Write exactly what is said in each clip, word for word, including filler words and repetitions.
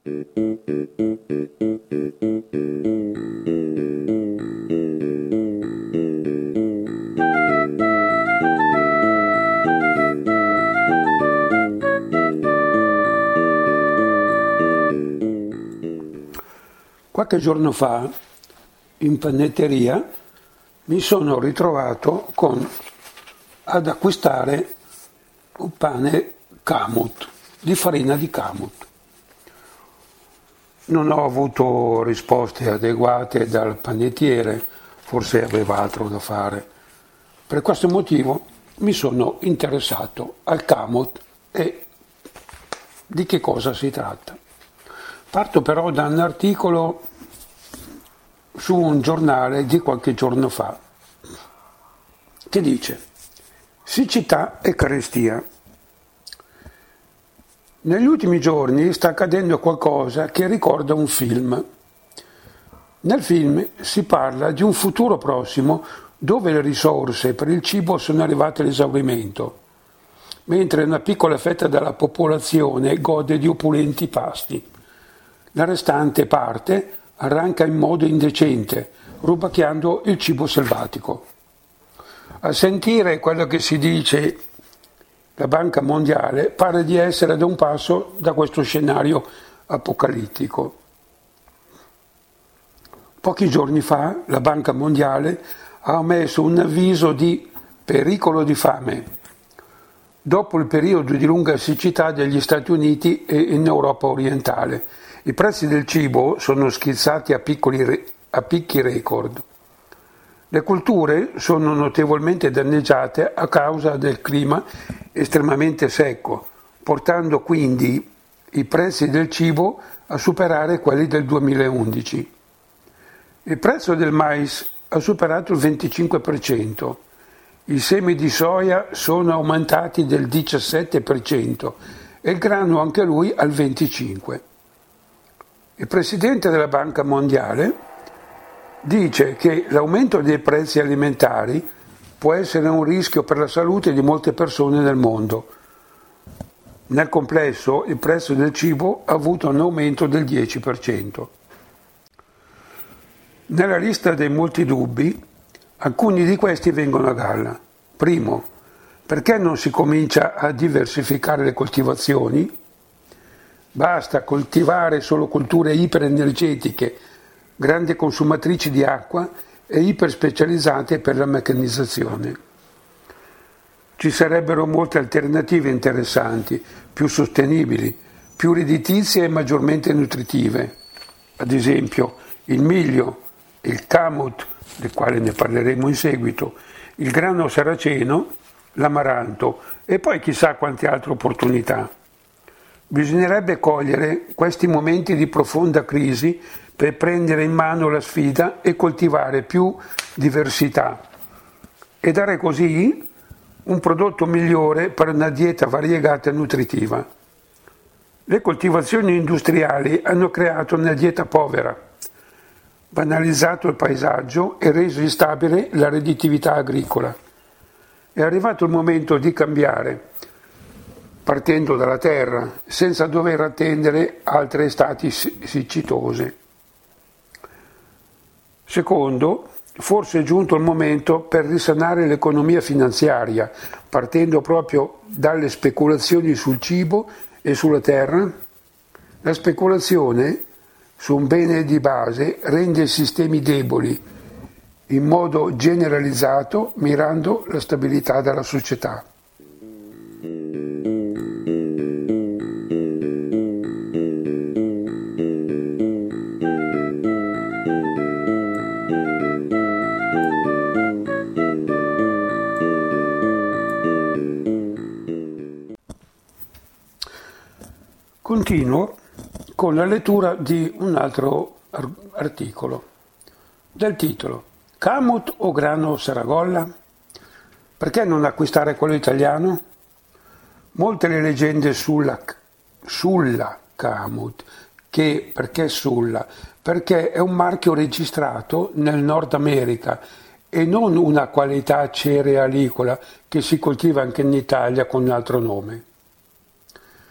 Qualche giorno fa, in panetteria, mi sono ritrovato con, ad acquistare un pane Kamut, di farina di Kamut. Non ho avuto risposte adeguate dal panettiere, forse aveva altro da fare. Per questo motivo mi sono interessato al Kamut e di che cosa si tratta. Parto però da un articolo su un giornale di qualche giorno fa che dice: siccità e carestia. Negli ultimi giorni sta accadendo qualcosa che ricorda un film. Nel film si parla di un futuro prossimo dove le risorse per il cibo sono arrivate all'esaurimento, mentre una piccola fetta della popolazione gode di opulenti pasti. La restante parte arranca in modo indecente, rubacchiando il cibo selvatico. A sentire quello che si dice, la Banca Mondiale pare di essere ad un passo da questo scenario apocalittico. Pochi giorni fa la Banca Mondiale ha emesso un avviso di pericolo di fame, dopo il periodo di lunga siccità degli Stati Uniti e in Europa orientale. I prezzi del cibo sono schizzati a, piccoli, a picchi record. Le colture sono notevolmente danneggiate a causa del clima estremamente secco, portando quindi i prezzi del cibo a superare quelli del duemilaundici. Il prezzo del mais ha superato il venticinque per cento, i semi di soia sono aumentati del diciassette per cento e il grano anche lui al venticinque per cento. Il presidente della Banca Mondiale dice che l'aumento dei prezzi alimentari può essere un rischio per la salute di molte persone nel mondo. Nel complesso il prezzo del cibo ha avuto un aumento del dieci per cento. Nella lista dei molti dubbi, alcuni di questi vengono a galla. Primo, perché non si comincia a diversificare le coltivazioni? Basta coltivare solo colture iperenergetiche, grandi consumatrici di acqua e iperspecializzate per la meccanizzazione. Ci sarebbero molte alternative interessanti, più sostenibili, più redditizie e maggiormente nutritive. Ad esempio il miglio, il Kamut, del quale ne parleremo in seguito, il grano saraceno, l'amaranto e poi chissà quante altre opportunità. Bisognerebbe cogliere questi momenti di profonda crisi per prendere in mano la sfida e coltivare più diversità e dare così un prodotto migliore per una dieta variegata e nutritiva. Le coltivazioni industriali hanno creato una dieta povera, banalizzato il paesaggio e reso instabile la redditività agricola. È arrivato il momento di cambiare, partendo dalla terra, senza dover attendere altre estati siccitose. Secondo, forse è giunto il momento per risanare l'economia finanziaria, partendo proprio dalle speculazioni sul cibo e sulla terra. La speculazione su un bene di base rende i sistemi deboli, in modo generalizzato, mirando la stabilità della società. Continuo con la lettura di un altro articolo, del titolo Kamut o grano Saragolla? Perché non acquistare quello italiano? Molte le leggende sulla, sulla Kamut, che perché sulla? Perché è un marchio registrato nel Nord America e non una qualità cerealicola che si coltiva anche in Italia con un altro nome.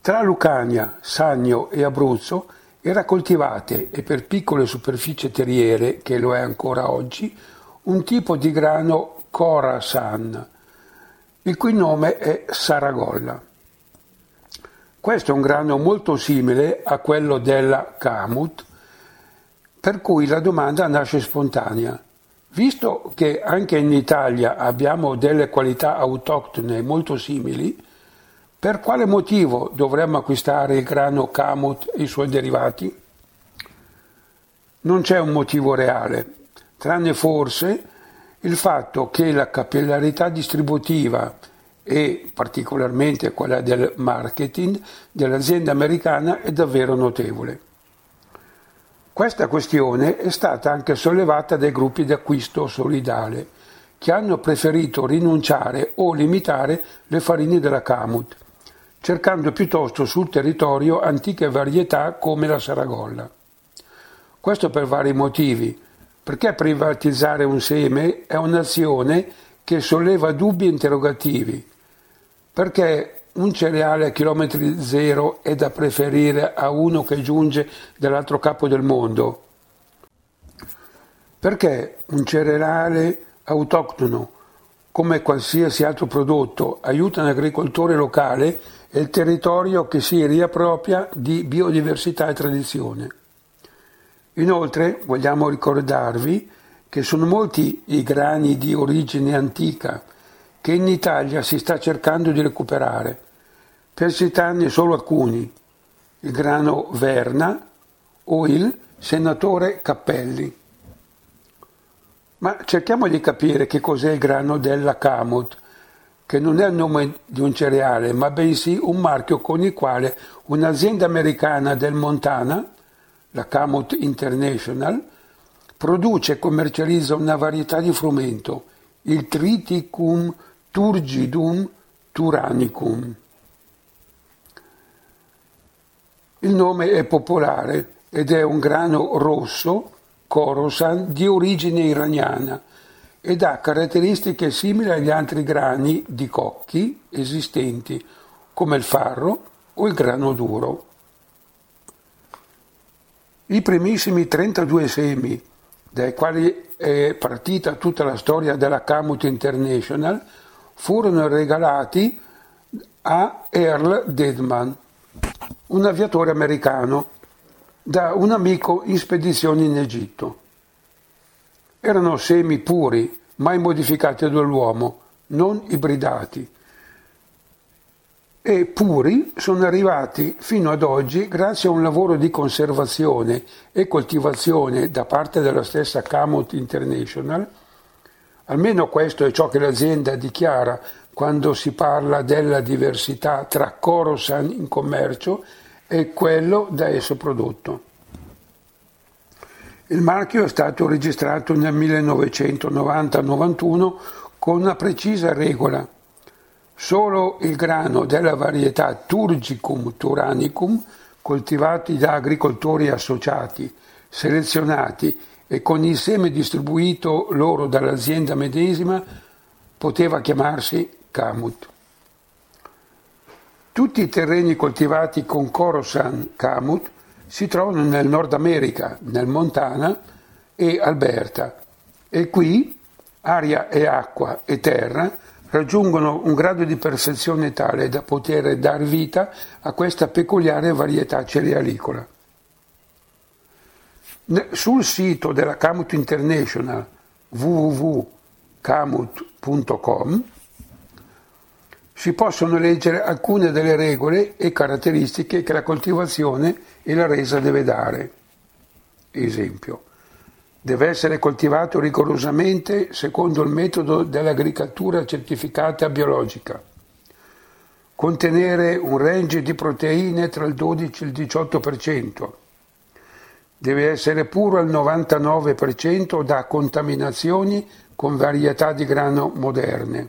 Tra Lucania, Sannio e Abruzzo era coltivate, e per piccole superfici terriere, che lo è ancora oggi, un tipo di grano Khorasan, il cui nome è Saragolla. Questo è un grano molto simile a quello della Kamut, per cui la domanda nasce spontanea. Visto che anche in Italia abbiamo delle qualità autoctone molto simili, per quale motivo dovremmo acquistare il grano Kamut e i suoi derivati? Non c'è un motivo reale, tranne forse il fatto che la capillarità distributiva e particolarmente quella del marketing dell'azienda americana è davvero notevole. Questa questione è stata anche sollevata dai gruppi di acquisto solidale, che hanno preferito rinunciare o limitare le farine della Kamut, cercando piuttosto sul territorio antiche varietà come la Saragolla. Questo per vari motivi, perché privatizzare un seme è un'azione che solleva dubbi e interrogativi, perché un cereale a chilometri zero è da preferire a uno che giunge dall'altro capo del mondo, perché un cereale autoctono, come qualsiasi altro prodotto, aiuta un agricoltore locale e il territorio che si riappropria di biodiversità e tradizione. Inoltre vogliamo ricordarvi che sono molti i grani di origine antica che in Italia si sta cercando di recuperare, per citarne solo alcuni: il grano Verna o il senatore Cappelli. Ma cerchiamo di capire che cos'è il grano della Kamut, che non è il nome di un cereale, ma bensì un marchio con il quale un'azienda americana del Montana, la Kamut International, produce e commercializza una varietà di frumento, il Triticum turgidum turanicum. Il nome è popolare ed è un grano rosso, Khorasan, di origine iraniana ed ha caratteristiche simili agli altri grani di cocchi esistenti, come il farro o il grano duro. I primissimi trentadue semi, dai quali è partita tutta la storia della Kamut International, furono regalati a Earl Dedman, un aviatore americano, da un amico in spedizione in Egitto. Erano semi puri, mai modificati dall'uomo, non ibridati. E puri sono arrivati fino ad oggi grazie a un lavoro di conservazione e coltivazione da parte della stessa Kamut International. Almeno questo è ciò che l'azienda dichiara quando si parla della diversità tra Khorasan in commercio e quello da esso prodotto. Il marchio è stato registrato nel millenovecentonovanta novantuno con una precisa regola: solo il grano della varietà Turgicum turanicum, coltivati da agricoltori associati, selezionati e con il seme distribuito loro dall'azienda medesima, poteva chiamarsi Kamut. Tutti i terreni coltivati con Khorasan Kamut si trovano nel Nord America, nel Montana e Alberta, e qui aria e acqua e terra raggiungono un grado di perfezione tale da poter dar vita a questa peculiare varietà cerealicola. Sul sito della Kamut International w w w punto kamut punto com si possono leggere alcune delle regole e caratteristiche che la coltivazione e la resa deve dare. Esempio: deve essere coltivato rigorosamente secondo il metodo dell'agricoltura certificata biologica, contenere un range di proteine tra il dodici e il diciotto per cento, deve essere puro al novantanove per cento da contaminazioni con varietà di grano moderne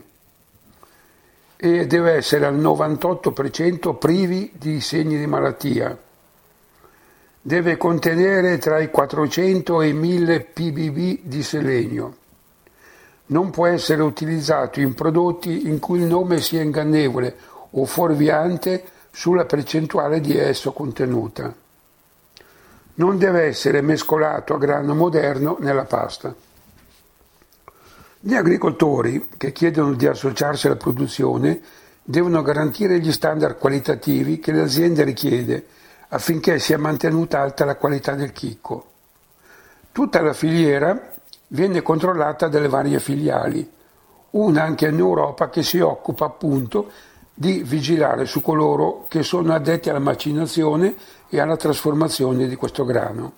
e deve essere al novantotto per cento privi di segni di malattia. Deve contenere tra i quattrocento e i mille ppb di selenio. Non può essere utilizzato in prodotti in cui il nome sia ingannevole o fuorviante sulla percentuale di esso contenuta. Non deve essere mescolato a grano moderno nella pasta. Gli agricoltori che chiedono di associarsi alla produzione devono garantire gli standard qualitativi che l'azienda richiede affinché sia mantenuta alta la qualità del chicco. Tutta la filiera viene controllata dalle varie filiali, una anche in Europa che si occupa appunto di vigilare su coloro che sono addetti alla macinazione e alla trasformazione di questo grano.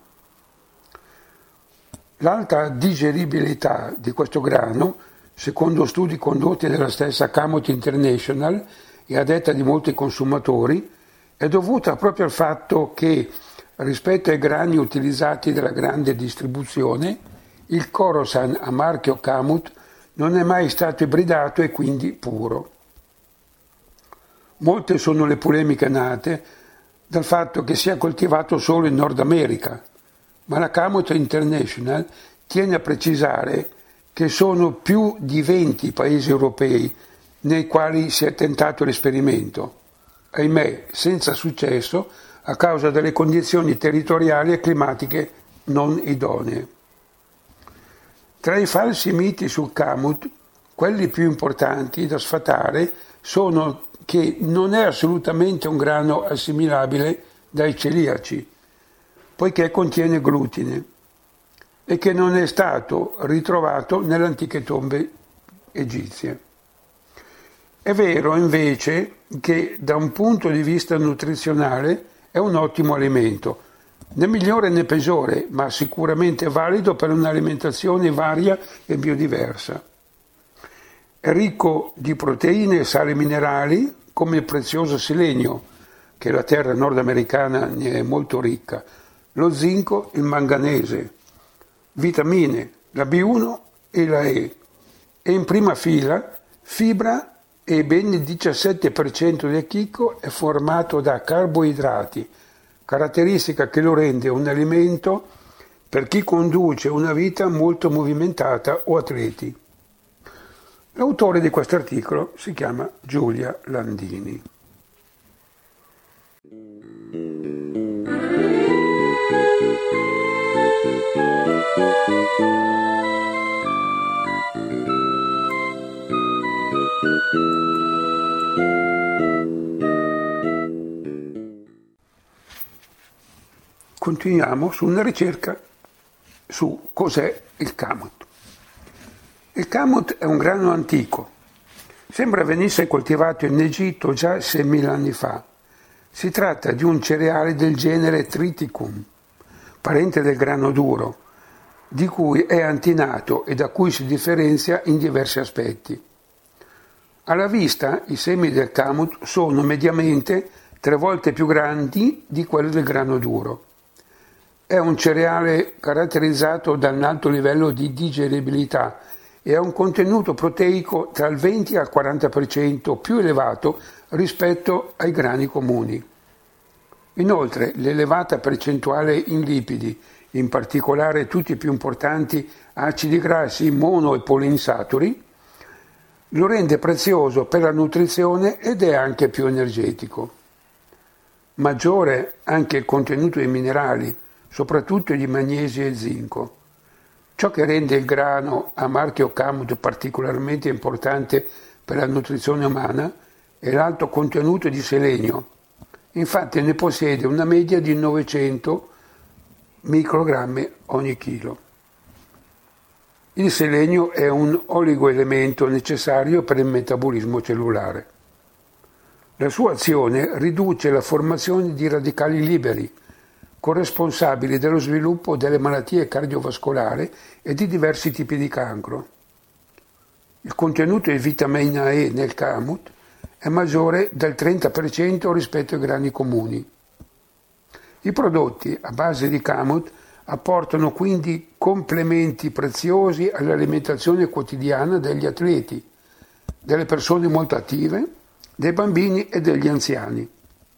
L'alta digeribilità di questo grano, secondo studi condotti dalla stessa Camot International e a detta di molti consumatori, è dovuta proprio al fatto che, rispetto ai grani utilizzati dalla grande distribuzione, il Corosan a marchio Camot non è mai stato ibridato e quindi puro. Molte sono le polemiche nate dal fatto che sia coltivato solo in Nord America, ma la Camot International tiene a precisare che sono più di venti paesi europei nei quali si è tentato l'esperimento, ahimè senza successo a causa delle condizioni territoriali e climatiche non idonee. Tra i falsi miti sul Camut, quelli più importanti da sfatare sono che non è assolutamente un grano assimilabile dai celiaci, poiché contiene glutine, e che non è stato ritrovato nelle antiche tombe egizie. È vero invece che da un punto di vista nutrizionale è un ottimo alimento, né migliore né peggiore, ma sicuramente valido per un'alimentazione varia e biodiversa. È ricco di proteine e sali minerali come il prezioso selenio, che la terra nordamericana ne è molto ricca, lo zinco, il manganese, vitamine, la B uno e la E, e in prima fila fibra, e ben il diciassette per cento del chicco è formato da carboidrati, caratteristica che lo rende un alimento per chi conduce una vita molto movimentata o atleti. L'autore di questo articolo si chiama Giulia Landini. Continuiamo su una ricerca su cos'è il Camut. Il Camut è un grano antico. Sembra venisse coltivato in Egitto già seimila anni fa. Si tratta di un cereale del genere Triticum, parente del grano duro, di cui è antinato e da cui si differenzia in diversi aspetti. Alla vista i semi del Camut sono mediamente tre volte più grandi di quelli del grano duro. È un cereale caratterizzato da un alto livello di digeribilità e ha un contenuto proteico tra il venti e il quaranta per cento più elevato rispetto ai grani comuni. Inoltre l'elevata percentuale in lipidi, in particolare tutti i più importanti acidi grassi mono e poliinsaturi, lo rende prezioso per la nutrizione ed è anche più energetico. Maggiore anche il contenuto di minerali, soprattutto di magnesio e zinco. Ciò che rende il grano a marchio Camut particolarmente importante per la nutrizione umana è l'alto contenuto di selenio. Infatti ne possiede una media di novecento microgrammi ogni chilo. Il selenio è un oligoelemento necessario per il metabolismo cellulare. La sua azione riduce la formazione di radicali liberi, corresponsabili dello sviluppo delle malattie cardiovascolari e di diversi tipi di cancro. Il contenuto di vitamina E nel Camut è maggiore del trenta per cento rispetto ai grani comuni. I prodotti a base di Camut apportano quindi complementi preziosi all'alimentazione quotidiana degli atleti, delle persone molto attive, dei bambini e degli anziani.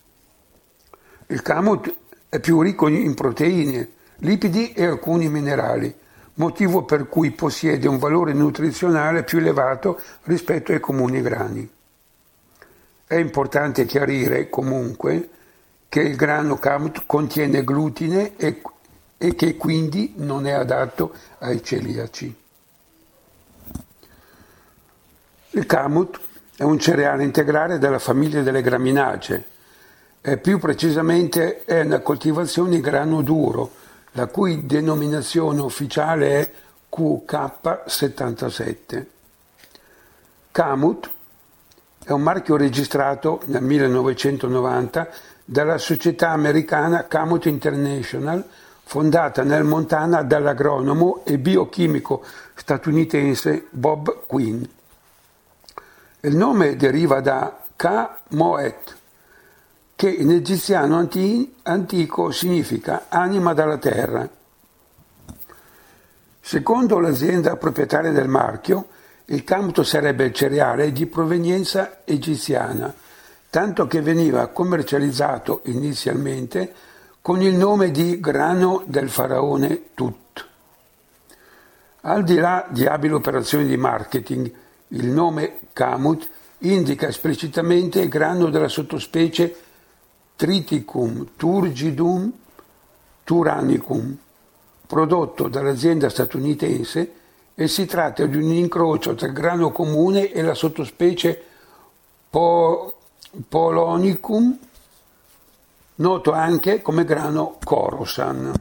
Il Camut è più ricco in proteine, lipidi e alcuni minerali, motivo per cui possiede un valore nutrizionale più elevato rispetto ai comuni grani. È importante chiarire comunque che il grano kamut contiene glutine e, e che quindi non è adatto ai celiaci. Il kamut è un cereale integrale della famiglia delle graminacee e più precisamente è una coltivazione di grano duro, la cui denominazione ufficiale è Q K settantasette. Kamut è un marchio registrato nel millenovecentonovanta dalla società americana Kamut International, fondata nel Montana dall'agronomo e biochimico statunitense Bob Quinn. Il nome deriva da Ka-Moet, che in egiziano anti- antico significa anima dalla terra. Secondo l'azienda proprietaria del marchio, il kamut sarebbe il cereale di provenienza egiziana, tanto che veniva commercializzato inizialmente con il nome di grano del faraone Tut. Al di là di abili operazioni di marketing, il nome kamut indica esplicitamente il grano della sottospecie Triticum turgidum turanicum, prodotto dall'azienda statunitense, e si tratta di un incrocio tra il grano comune e la sottospecie po- Polonicum, noto anche come grano Corosan.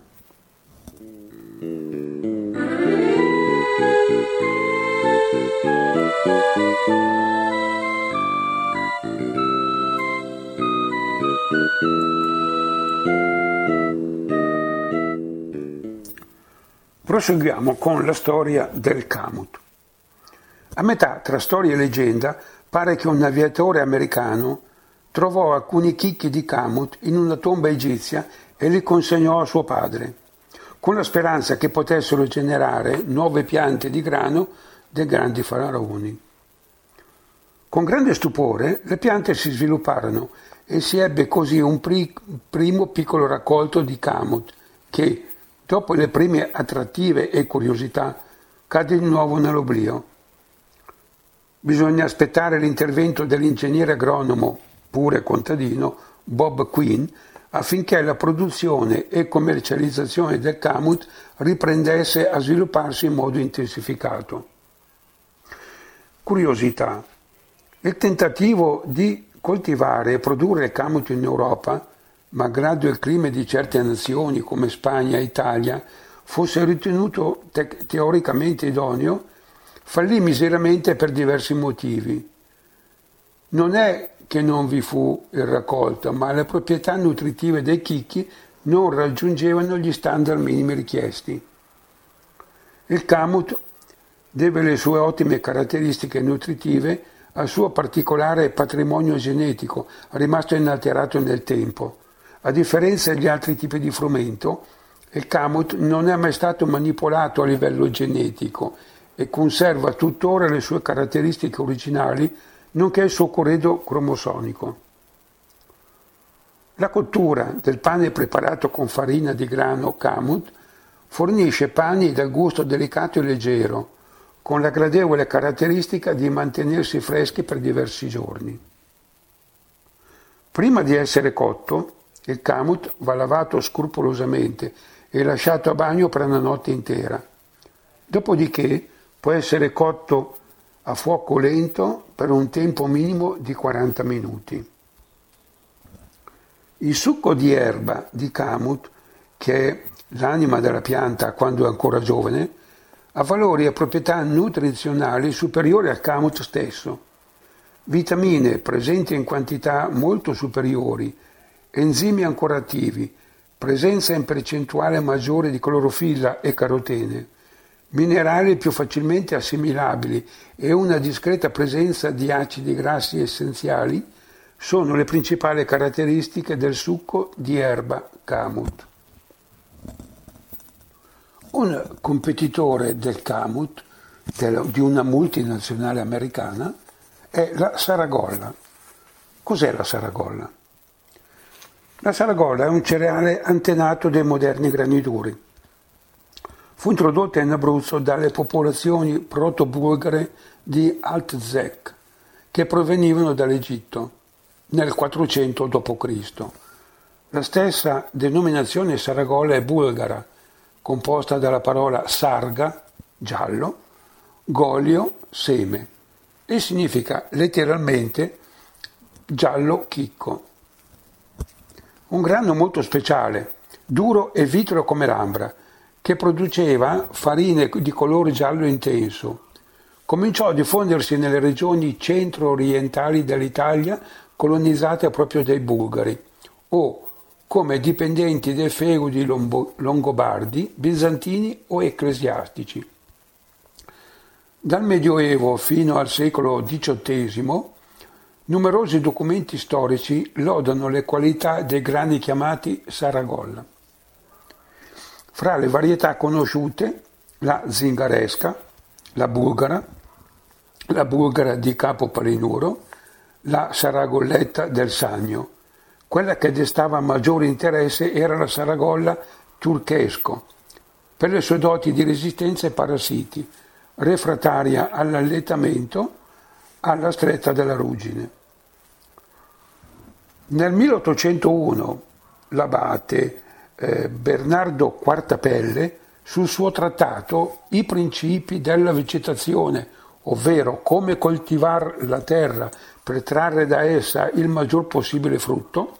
Proseguiamo con la storia del kamut. A metà tra storia e leggenda pare che un aviatore americano trovò alcuni chicchi di kamut in una tomba egizia e li consegnò a suo padre, con la speranza che potessero generare nuove piante di grano dei grandi faraoni. Con grande stupore le piante si svilupparono e si ebbe così un pri- primo piccolo raccolto di kamut che, dopo le prime attrattive e curiosità, cade di nuovo nell'oblio. Bisogna aspettare l'intervento dell'ingegnere agronomo, pure contadino, Bob Quinn, affinché la produzione e commercializzazione del kamut riprendesse a svilupparsi in modo intensificato. Curiosità. Il tentativo di coltivare e produrre il kamut in Europa, malgrado il clima di certe nazioni come Spagna e Italia fosse ritenuto te- teoricamente idoneo, fallì miseramente per diversi motivi. Non è che non vi fu il raccolto, ma le proprietà nutritive dei chicchi non raggiungevano gli standard minimi richiesti. Il kamut deve le sue ottime caratteristiche nutritive al suo particolare patrimonio genetico, rimasto inalterato nel tempo. A differenza degli altri tipi di frumento, il kamut non è mai stato manipolato a livello genetico e conserva tuttora le sue caratteristiche originali, nonché il suo corredo cromosonico. La cottura del pane preparato con farina di grano kamut fornisce pani dal gusto delicato e leggero, con la gradevole caratteristica di mantenersi freschi per diversi giorni. Prima di essere cotto, il kamut va lavato scrupolosamente e lasciato a bagno per una notte intera. Dopodiché può essere cotto a fuoco lento per un tempo minimo di quaranta minuti. Il succo di erba di kamut, che è l'anima della pianta quando è ancora giovane, ha valori e proprietà nutrizionali superiori al kamut stesso. Vitamine presenti in quantità molto superiori, enzimi ancora attivi, presenza in percentuale maggiore di clorofilla e carotene, minerali più facilmente assimilabili e una discreta presenza di acidi grassi essenziali sono le principali caratteristiche del succo di erba kamut. Un competitore del kamut, di una multinazionale americana, è la Saragolla. Cos'è la Saragolla? La Saragolla è un cereale antenato dei moderni granituri. Fu introdotta in Abruzzo dalle popolazioni proto-bulgare di Altzek, che provenivano dall'Egitto. nel quattrocento dopo Cristo La stessa denominazione Saragolla è bulgara, composta dalla parola sarga, giallo, golio, seme, e significa letteralmente giallo chicco. Un grano molto speciale, duro e vitreo come l'ambra, che produceva farine di colore giallo intenso. Cominciò a diffondersi nelle regioni centro-orientali dell'Italia colonizzate proprio dai bulgari, o come dipendenti dei feudi longobardi, bizantini o ecclesiastici. Dal Medioevo fino al secolo diciottesimo, numerosi documenti storici lodano le qualità dei grani chiamati Saragolla. Fra le varietà conosciute, la zingaresca, la bulgara, la bulgara di Capo Palinuro, la saragolletta del Sagno. Quella che destava maggiore interesse era la Saragolla turchesco, per le sue doti di resistenza ai parassiti, refrattaria all'allettamento, alla stretta della ruggine. Nel milleottocentouno l'abate eh, Bernardo Quartapelle, sul suo trattato I principi della vegetazione, ovvero come coltivare la terra per trarre da essa il maggior possibile frutto,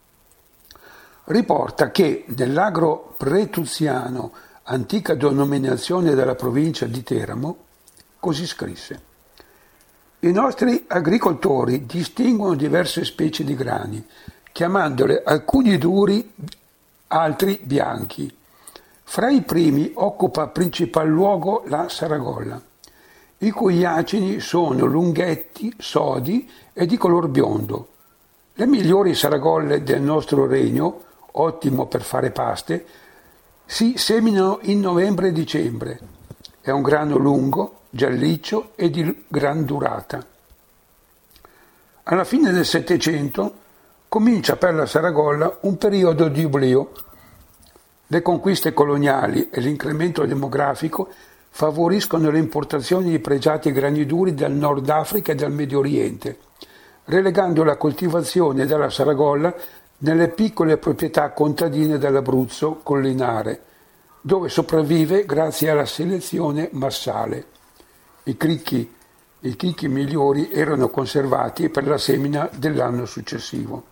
riporta che nell'agro pretuziano, antica denominazione della provincia di Teramo, così scrisse: i nostri agricoltori distinguono diverse specie di grani, chiamandole alcuni duri, altri bianchi. Fra i primi occupa principal luogo la Saragolla, i cui acini sono lunghetti, sodi e di color biondo. Le migliori saragolle del nostro regno, ottimo per fare paste, si seminano in novembre e dicembre. È un grano lungo, gialliccio e di gran durata. Alla fine del Settecento comincia per la Saragolla un periodo di oblio. Le conquiste coloniali e l'incremento demografico favoriscono le importazioni di pregiati grani duri dal Nord Africa e dal Medio Oriente, relegando la coltivazione della Saragolla nelle piccole proprietà contadine dell'Abruzzo collinare, dove sopravvive grazie alla selezione massale. I cricchi, i chicchi migliori erano conservati per la semina dell'anno successivo.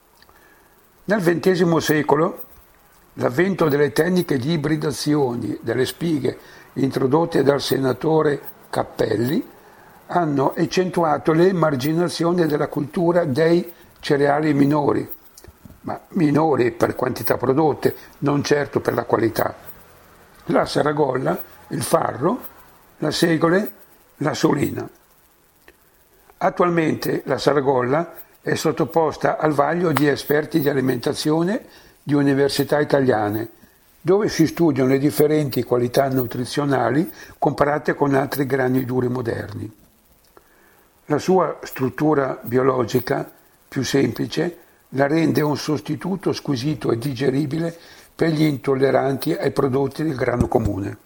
Nel ventesimo secolo l'avvento delle tecniche di ibridazione delle spighe introdotte dal senatore Cappelli hanno accentuato l'emarginazione della cultura dei cereali minori, ma minori per quantità prodotte, non certo per la qualità. La Saragolla, il farro, la segole, la solina. Attualmente la Saragolla è sottoposta al vaglio di esperti di alimentazione di università italiane, dove si studiano le differenti qualità nutrizionali comparate con altri grani duri moderni. La sua struttura biologica, più semplice, la rende un sostituto squisito e digeribile per gli intolleranti ai prodotti del grano comune.